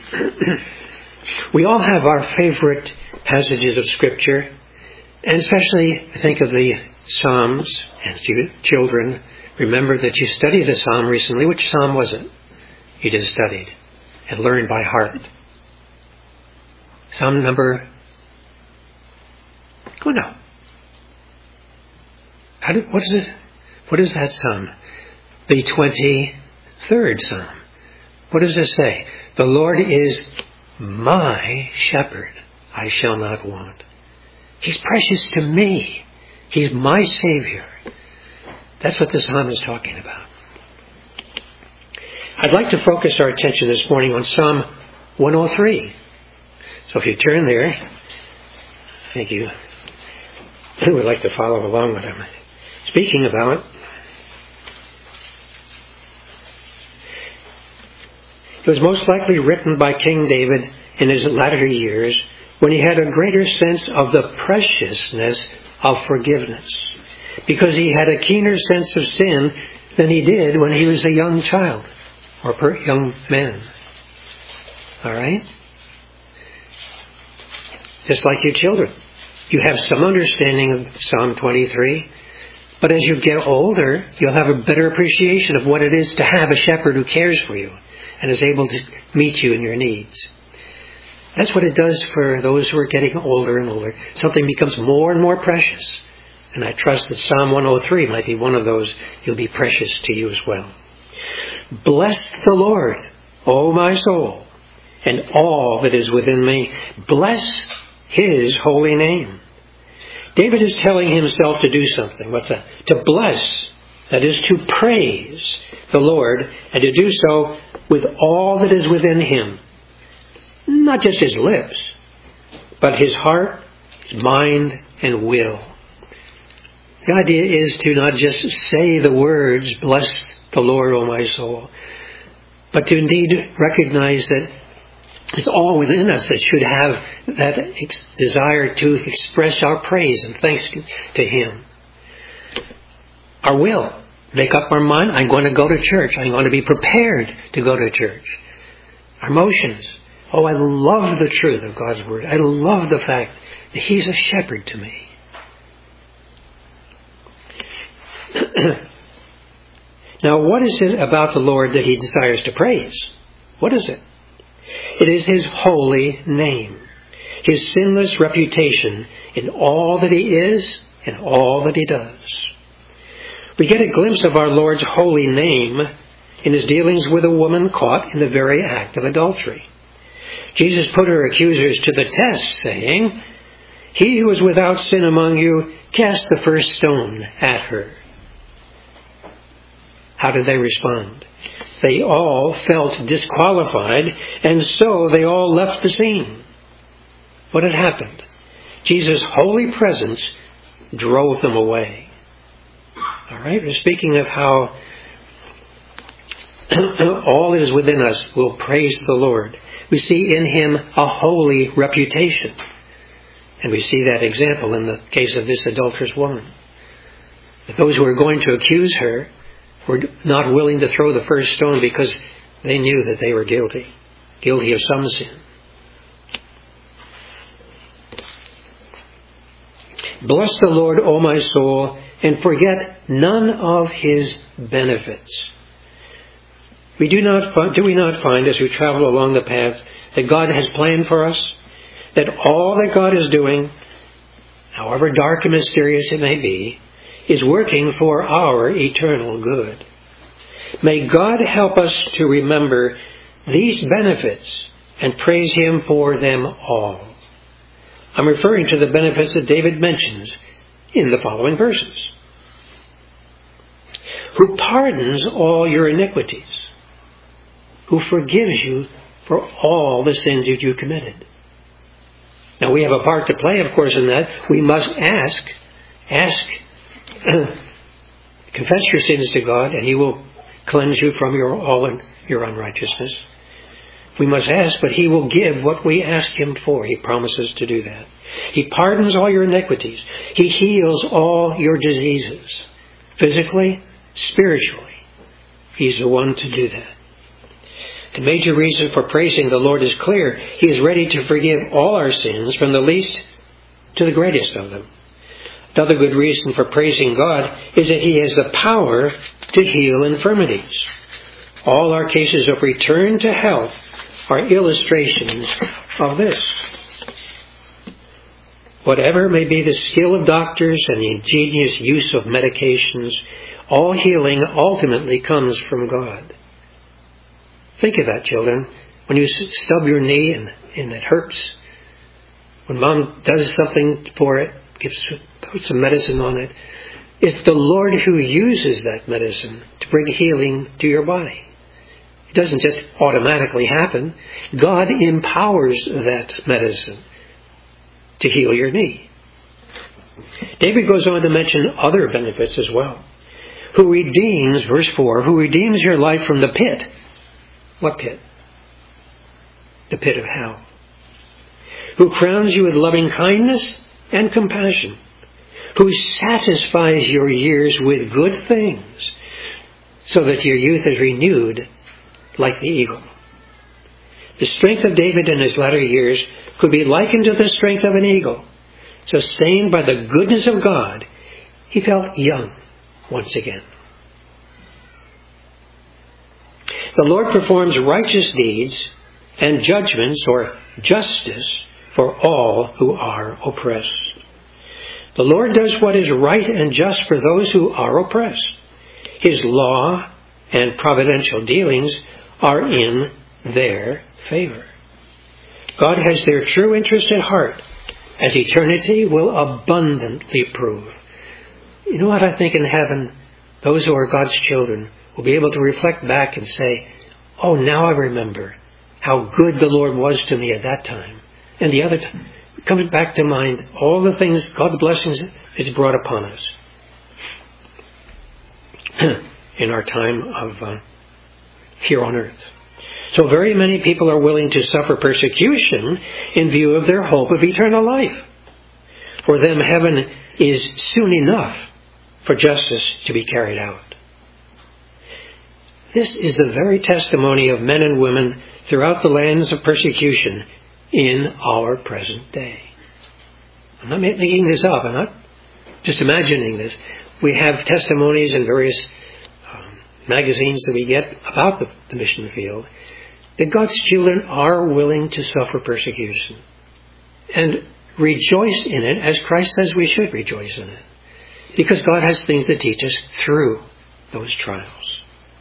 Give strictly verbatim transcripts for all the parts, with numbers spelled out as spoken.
We all have our favorite passages of Scripture, and especially I think of the Psalms. And you children, remember that you studied a Psalm recently. Which Psalm was it? You just studied and learned by heart. Psalm number... Go now. How did, what is it? What is that Psalm? The twenty-third Psalm. What does it say? The Lord is my shepherd. I shall not want. He's precious to me. He's my Savior. That's what the Psalm is talking about. I'd like to focus our attention this morning on Psalm one oh three. So if you turn there, thank you. I would like to follow along with him. Speaking about, it was most likely written by King David in his latter years when he had a greater sense of the preciousness of forgiveness, because he had a keener sense of sin than he did when he was a young child or per young man. All right? Just like you children. You have some understanding of Psalm twenty-three, but as you get older, you'll have a better appreciation of what it is to have a shepherd who cares for you and is able to meet you in your needs. That's what it does for those who are getting older and older. Something becomes more and more precious. And I trust that Psalm one oh three might be one of those. He'll be precious to you as well. Bless the Lord, O my soul, and all that is within me. Bless His holy name. David is telling himself to do something. What's that? To bless. That is to praise the Lord, and to do so with all that is within him. Not just his lips, but his heart, his mind, and will. The idea is to not just say the words, bless the Lord, O my soul, but to indeed recognize that it's all within us that should have that ex- desire to express our praise and thanks to Him. Our will. Make up our mind, I'm going to go to church. I'm going to be prepared to go to church. Our emotions. Oh, I love the truth of God's Word. I love the fact that He's a shepherd to me. Now, what is it about the Lord that He desires to praise? What is it? It is His holy name, His sinless reputation in all that He is and all that He does. We get a glimpse of our Lord's holy name in His dealings with a woman caught in the very act of adultery. Jesus put her accusers to the test, saying, "He who is without sin among you, cast the first stone at her." How did they respond? They all felt disqualified, and so they all left the scene. What had happened? Jesus' holy presence drove them away. All right, we're speaking of how all that is within us will praise the Lord. We see in Him a holy reputation. And we see that example in the case of this adulterous woman. That those who were going to accuse her were not willing to throw the first stone because they knew that they were guilty. Guilty of some sin. Bless the Lord, O my soul, and forget none of His benefits. We do not find, do we not find as we travel along the path that God has planned for us? That all that God is doing, however dark and mysterious it may be, is working for our eternal good. May God help us to remember these benefits and praise Him for them all. I'm referring to the benefits that David mentions in the following verses. Who pardons all your iniquities, who forgives you for all the sins that you committed. Now we have a part to play, of course, in that. We must ask, ask, confess your sins to God, and He will cleanse you from your all in, your unrighteousness. We must ask, but He will give what we ask Him for. He promises to do that. He pardons all your iniquities. He heals all your diseases, physically, spiritually. He's the one to do that. The major reason for praising the Lord is clear. He is ready to forgive all our sins, from the least to the greatest of them. Another good reason for praising God is that He has the power to heal infirmities. All our cases of return to health are illustrations of this. Whatever may be the skill of doctors and the ingenious use of medications, all healing ultimately comes from God. Think of that, children. When you stub your knee and, and it hurts, when mom does something for it, gives puts some medicine on it, it's the Lord who uses that medicine to bring healing to your body. It doesn't just automatically happen. God empowers that medicine to heal your knee. David goes on to mention other benefits as well. Who redeems, verse four, who redeems your life from the pit. What pit? The pit of hell. Who crowns you with loving kindness and compassion. Who satisfies your years with good things, so that your youth is renewed like the eagle. The strength of David in his latter years could be likened to the strength of an eagle. Sustained by the goodness of God, he felt young once again. The Lord performs righteous deeds and judgments or justice for all who are oppressed. The Lord does what is right and just for those who are oppressed. His law and providential dealings are in their favor. God has their true interest at heart, as eternity will abundantly prove. You know what I think in heaven? Those who are God's children will be able to reflect back and say, oh, now I remember how good the Lord was to me at that time. And the other time, comes back to mind all the things, God's blessings it's brought upon us in our time of uh, here on earth. So very many people are willing to suffer persecution in view of their hope of eternal life. For them, heaven is soon enough for justice to be carried out. This is the very testimony of men and women throughout the lands of persecution in our present day. I'm not making this up. I'm not just imagining this. We have testimonies in various um, magazines that we get about the, the mission field that God's children are willing to suffer persecution and rejoice in it as Christ says we should rejoice in it, because God has things to teach us through those trials.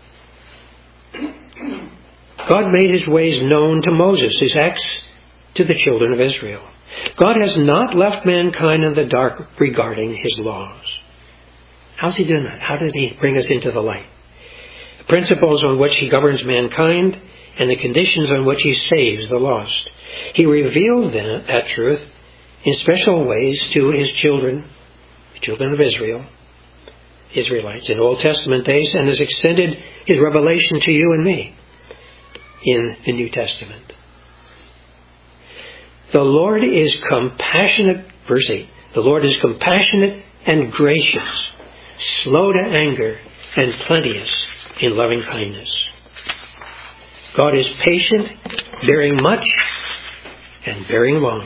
God made His ways known to Moses, His acts to the children of Israel. God has not left mankind in the dark regarding His laws. How's He doing that? How did He bring us into the light? The principles on which He governs mankind and the conditions on which He saves the lost. He revealed that, that truth in special ways to His children, the children of Israel, Israelites in Old Testament days, and has extended His revelation to you and me in the New Testament. The Lord is compassionate, verse eight, the Lord is compassionate and gracious, slow to anger, and plenteous in loving kindness. God is patient, bearing much, and bearing long.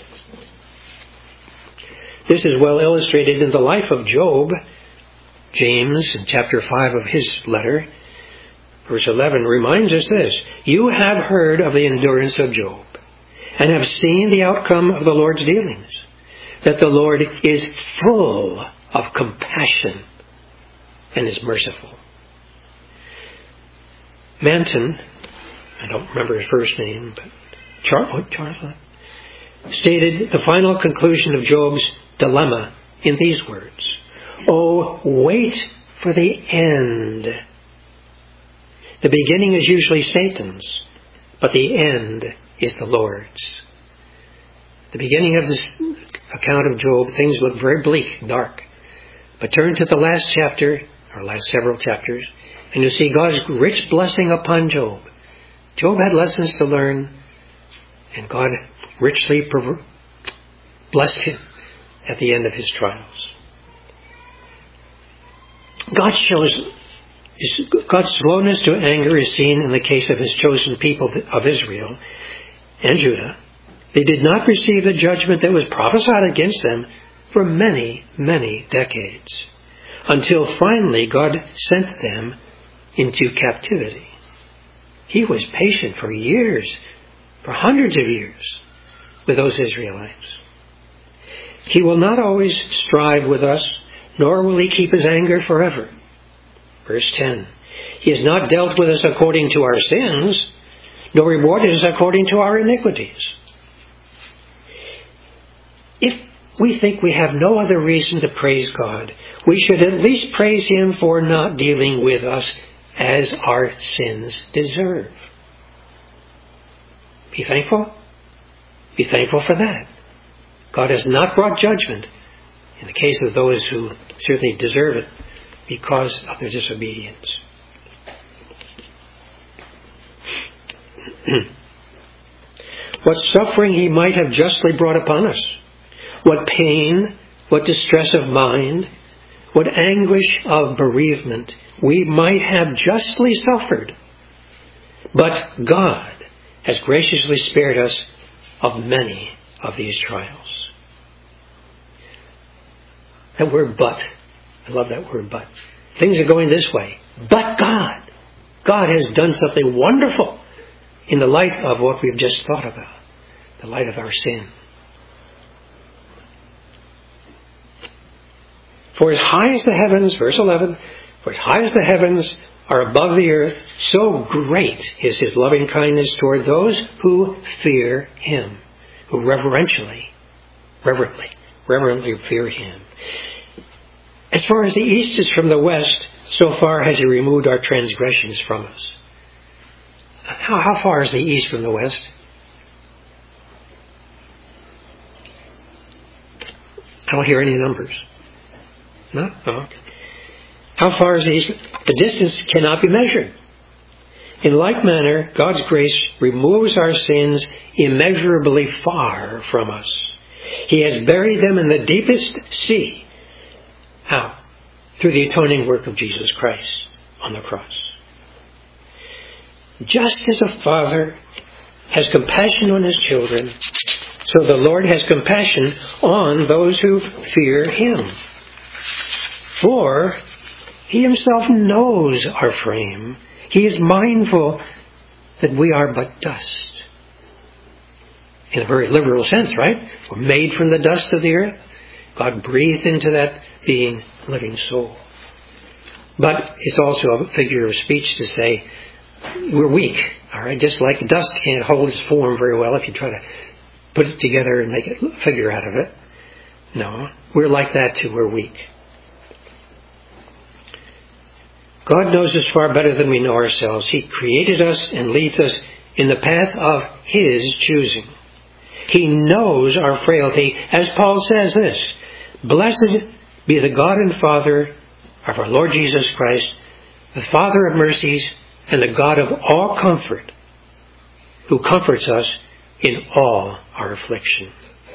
This is well illustrated in the life of Job. James, in chapter five of his letter, verse eleven, reminds us this: you have heard of the endurance of Job, and have seen the outcome of the Lord's dealings, that the Lord is full of compassion and is merciful. Manton, I don't remember his first name, but Charles, Charles stated the final conclusion of Job's dilemma in these words: oh, wait for the end. The beginning is usually Satan's, but the end is the Lord's. The beginning of this account of Job, things look very bleak, dark. But turn to the last chapter, or last several chapters, and you'll see God's rich blessing upon Job. Job had lessons to learn, and God richly blessed him at the end of his trials. God shows God's slowness to anger is seen in the case of his chosen people of Israel and Judah. They did not receive the judgment that was prophesied against them for many, many decades, until finally God sent them into captivity. He was patient for years, for hundreds of years, with those Israelites. He will not always strive with us, nor will he keep his anger forever. Verse ten, he has not dealt with us according to our sins, nor rewarded us according to our iniquities. If we think we have no other reason to praise God, we should at least praise him for not dealing with us as our sins deserve. Be thankful. Be thankful for that. God has not brought judgment in the case of those who certainly deserve it because of their disobedience. What suffering he might have justly brought upon us. What pain, what distress of mind, what anguish of bereavement we might have justly suffered. But God has graciously spared us of many of these trials. That word but. I love that word but. Things are going this way. But God. God has done something wonderful in the light of what we've just thought about. The light of our sin. For as high as the heavens, verse eleven, for as high as the heavens are above the earth, so great is his loving kindness toward those who fear him, who reverentially, reverently, reverently fear him. As far as the east is from the west, so far has he removed our transgressions from us. How, how far is the east from the west? I don't hear any numbers. No? Oh, okay. How far is the east? The distance cannot be measured. In like manner, God's grace removes our sins immeasurably far from us. He has buried them in the deepest sea. How? Through the atoning work of Jesus Christ on the cross. Just as a father has compassion on his children, so the Lord has compassion on those who fear him. For he himself knows our frame. He is mindful that we are but dust. In a very literal sense, right? We're made from the dust of the earth. God breathed into that being living soul. But it's also a figure of speech to say we're weak. All right, just like dust can't hold its form very well if you try to put it together and make a figure out of it. No, we're like that too. We're weak. God knows us far better than we know ourselves. He created us and leads us in the path of his choosing. He knows our frailty, as Paul says this, blessed be the God and Father of our Lord Jesus Christ, the Father of mercies and the God of all comfort, who comforts us in all our affliction.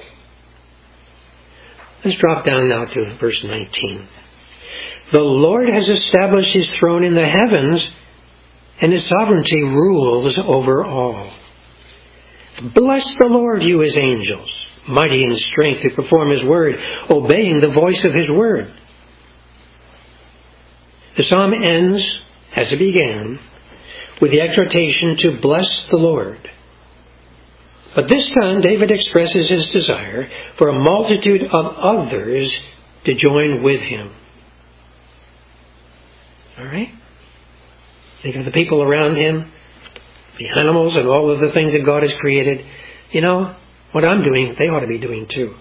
Let's drop down now to verse nineteen. The Lord has established his throne in the heavens, and his sovereignty rules over all. Bless the Lord, you his angels, mighty in strength to perform his word, obeying the voice of his word. The psalm ends, as it began, with the exhortation to bless the Lord. But this time David expresses his desire for a multitude of others to join with him. All right? Think of the people around him, the animals and all of the things that God has created. You know, what I'm doing, they ought to be doing too.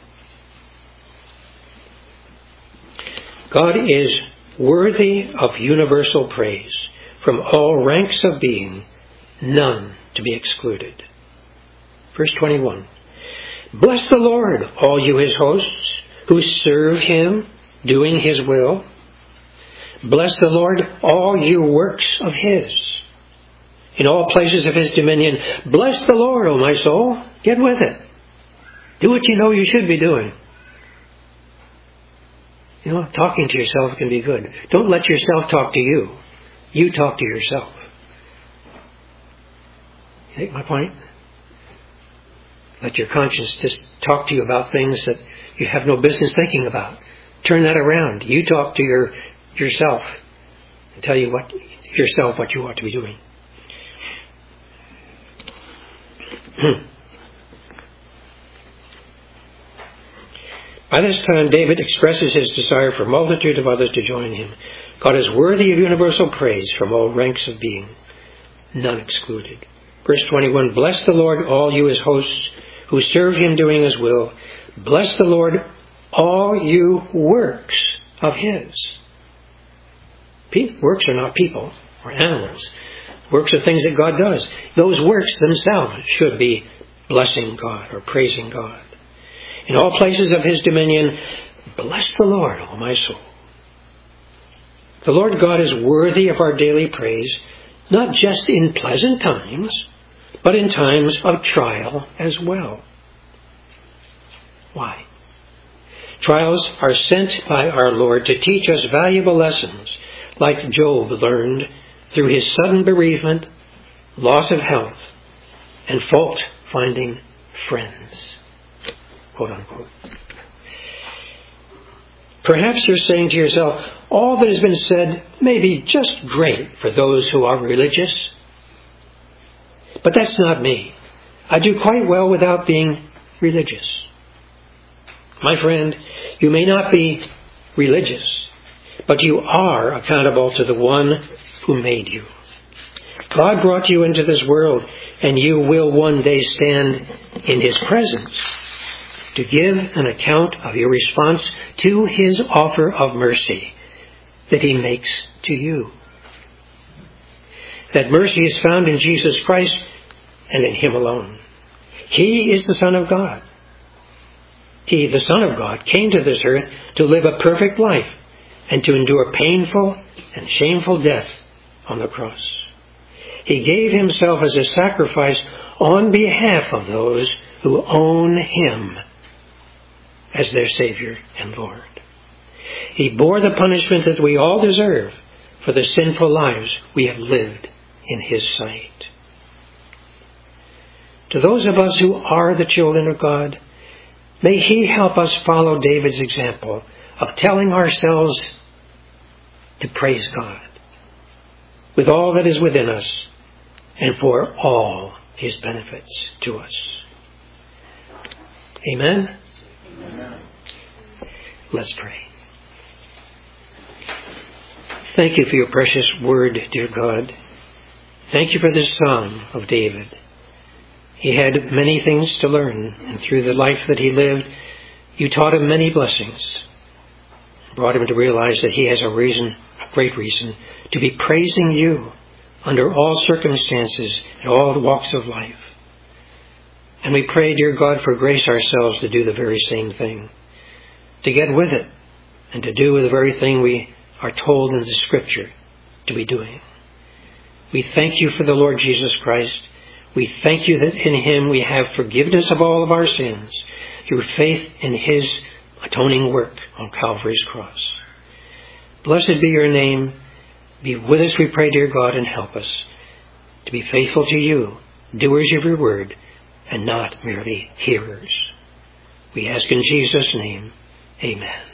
God is worthy of universal praise from all ranks of being, none to be excluded. Verse twenty-one. Bless the Lord, all you his hosts, who serve him, doing his will. Bless the Lord, all you works of his, in all places of his dominion. Bless the Lord, O my soul. Get with it. Do what you know you should be doing. You know, talking to yourself can be good. Don't let yourself talk to you. You talk to yourself. You take my point? Let your conscience just talk to you about things that you have no business thinking about. Turn that around. You talk to your yourself and tell you what yourself what you ought to be doing. By this time, David expresses his desire for a multitude of others to join him. God is worthy of universal praise from all ranks of being, none excluded. Verse twenty-one, bless the Lord, all you his hosts, who serve him doing his will. Bless the Lord, all you works of his. Works are not people or animals. Works are things that God does. Those works themselves should be blessing God or praising God. In all places of his dominion, bless the Lord, O my soul. The Lord God is worthy of our daily praise, not just in pleasant times, but in times of trial as well. Why? Trials are sent by our Lord to teach us valuable lessons, like Job learned through his sudden bereavement, loss of health, and fault-finding friends. Quote unquote. Perhaps you're saying to yourself, all that has been said may be just great for those who are religious. But that's not me. I do quite well without being religious. My friend, you may not be religious, but you are accountable to the one who made you. God brought you into this world, and you will one day stand in his presence to give an account of your response to his offer of mercy that he makes to you. That mercy is found in Jesus Christ and in him alone. He is the Son of God. He, the Son of God, came to this earth to live a perfect life and to endure painful and shameful death on the cross. He gave himself as a sacrifice on behalf of those who own him as their Savior and Lord. He bore the punishment that we all deserve for the sinful lives we have lived in his sight. To those of us who are the children of God, may he help us follow David's example of telling ourselves to praise God with all that is within us and for all his benefits to us. Amen? Amen. Let's pray. Thank you for your precious word, dear God. Thank you for this song of David. He had many things to learn, and through the life that he lived, you taught him many blessings. Brought him to realize that he has a reason, a great reason, to be praising you under all circumstances and all the walks of life. And we pray, dear God, for grace ourselves to do the very same thing, to get with it, and to do the very thing we are told in the Scripture to be doing. We thank you for the Lord Jesus Christ. We thank you that in him we have forgiveness of all of our sins through faith in his atoning work on Calvary's cross. Blessed be your name. Be with us, we pray, dear God, and help us to be faithful to you, doers of your word, and not merely hearers. We ask in Jesus' name, amen.